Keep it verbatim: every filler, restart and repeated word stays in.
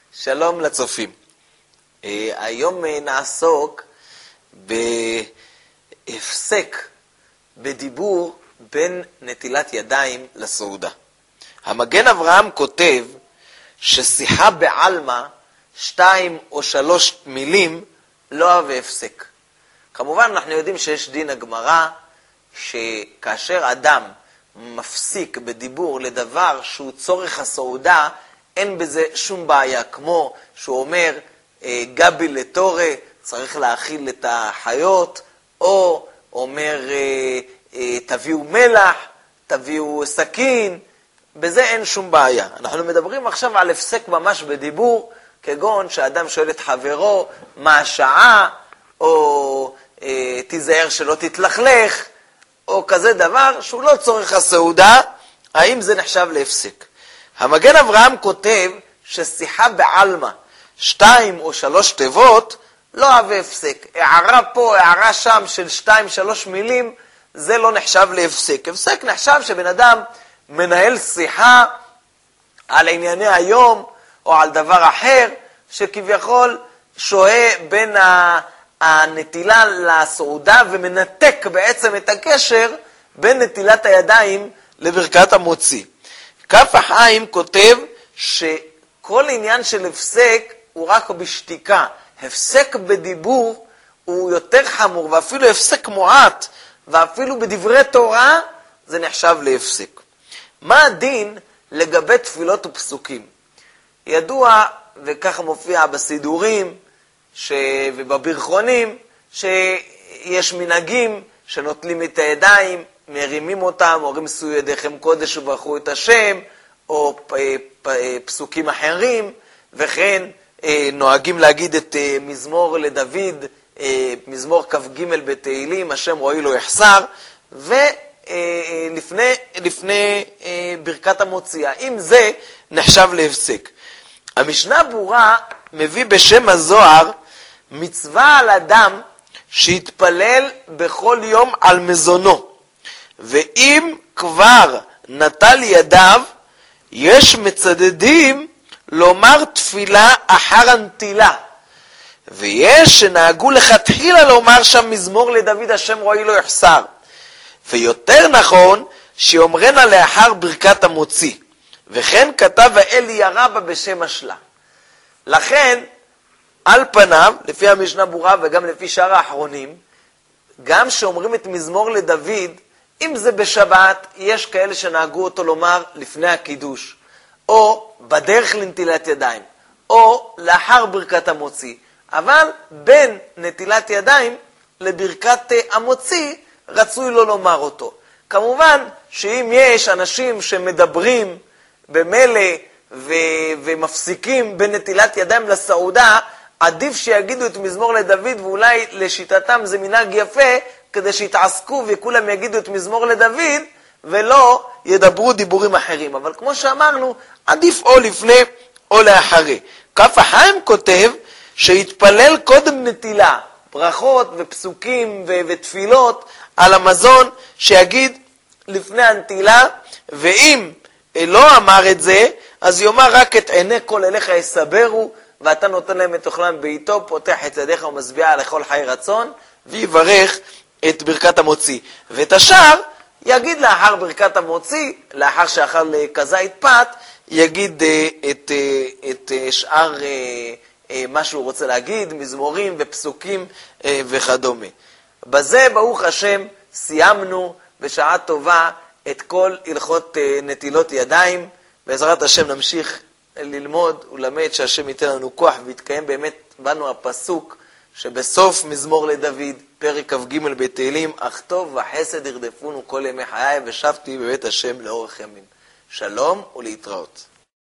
שלום לצופים. היום נעסוק בהפסק בדיבור בין נטילת ידיים לסעודה. המגן אברהם כותב ששיחה בעלמא, שתיים או שלוש מילים, לא אהבה הפסק. כמובן אנחנו יודעים שיש דין הגמרא, שכאשר אדם מפסיק בדיבור לדבר שהוא צורך הסעודה, אין בזה שום בעיה, כמו שהוא אומר גבי לתורה, צריך להאכיל את החיות, או אומר תביאו מלח, תביאו סכין, בזה אין שום בעיה. אנחנו מדברים עכשיו על הפסק ממש בדיבור, כגון שאדם שואל את חברו מה השעה, או אה, תיזהר שלא תתלכלך, או כזה דבר שהוא לא צורך הסעודה, האם זה נחשב להפסק? המגן אברהם כותב ששיחה בעלמא, שתיים או שלוש תיבות, לא אהבה הפסק. הערה פה, הערה שם של שתיים, שלוש מילים, זה לא נחשב להפסק. הפסק נחשב שבן אדם מנהל שיחה על ענייני היום, או על דבר אחר, שכביכול שוהה בין הנטילה לסעודה, ומנתק בעצם את הקשר בין נטילת הידיים לברכת המוציא. כף החיים כותב שכל עניין של הפסק הוא רק בשתיקה. הפסק בדיבור הוא יותר חמור, ואפילו הפסק מועט, ואפילו בדברי תורה זה נחשב להפסק. מה הדין לגבי תפילות ופסוקים? ידוע, וככה מופיע בסידורים ש... ובברכונים, שיש מנהגים שנוטלים את הידיים, מרימים אותם, אומרים שאו ידיכם קודש וברכו את השם, או פ... פ... פסוקים אחרים, וכן נוהגים להגיד את מזמור לדוד, מזמור כ"ג בתהילים, השם רואי לא יחסר, ולפני לפני ברכת המוציא. אם זה נחשב להפסק. המשנה ברורה מביא בשם הזוהר מצווה על אדם שיתפלל בכל יום על מזונו, ואם כבר נטל ידיו, יש מצדדים לומר תפילה אחר הנטילה, ויש שנהגו לכתחילה לומר שם מזמור לדוד השם רואי לא יחסר, ויותר נכון שאומרנה לאחר ברכת המוציא, וכן כתב האלי הרבה בשם השלה. לכן על פניו, לפי המשנה ברורה וגם לפי שאר האחרונים, גם שאומרים את מזמור לדוד, אם זה בשבת, יש כאלה שנהגו אותו לומר לפני הקידוש, או בדרך לנטילת ידיים, או לאחר ברכת המוציא. אבל בין נטילת ידיים לברכת המוציא, רצוי לא לומר אותו. כמובן שאם יש אנשים שמדברים במלא ו- ומפסיקים בין נטילת ידיים לסעודה, עדיף שיגידו את מזמור לדוד, ואולי לשיטתם זה מנהג יפה, כדי שיתעסקו וכולם יגידו את מזמור לדוד, ולא ידברו דיבורים אחרים. אבל כמו שאמרנו, עדיף או לפני או לאחרי. כף החיים כותב שיתפלל קודם נטילה, ברכות ופסוקים ו- ותפילות על המזון, שיגיד לפני הנטילה, ואם לא אמר את זה, אז יאמר רק את עיני כל אליך יסברו, ואתה נותן להם את אוכלם בעיתו, פותח את ידיך ומשביע לכל חי רצון, ויברך את ברכת המוציא. ואת השאר יגיד לאחר ברכת המוציא, לאחר שאכל כזית פת, יגיד את, את שאר מה שהוא רוצה להגיד, מזמורים ופסוקים וכדומה. בזה ברוך השם סיימנו בשעה טובה את כל הלכות נטילות ידיים. בעזרת השם נמשיך ללמוד ולמד שהשם ייתן לנו כוח, ויתקיים באמת בנו הפסוק שבסוף מזמור לדוד, פרק כ"ג בתהילים, אך טוב וחסד ירדפונו כל ימי חיי, ושבתי בבית השם לאורך ימים. שלום ולהתראות.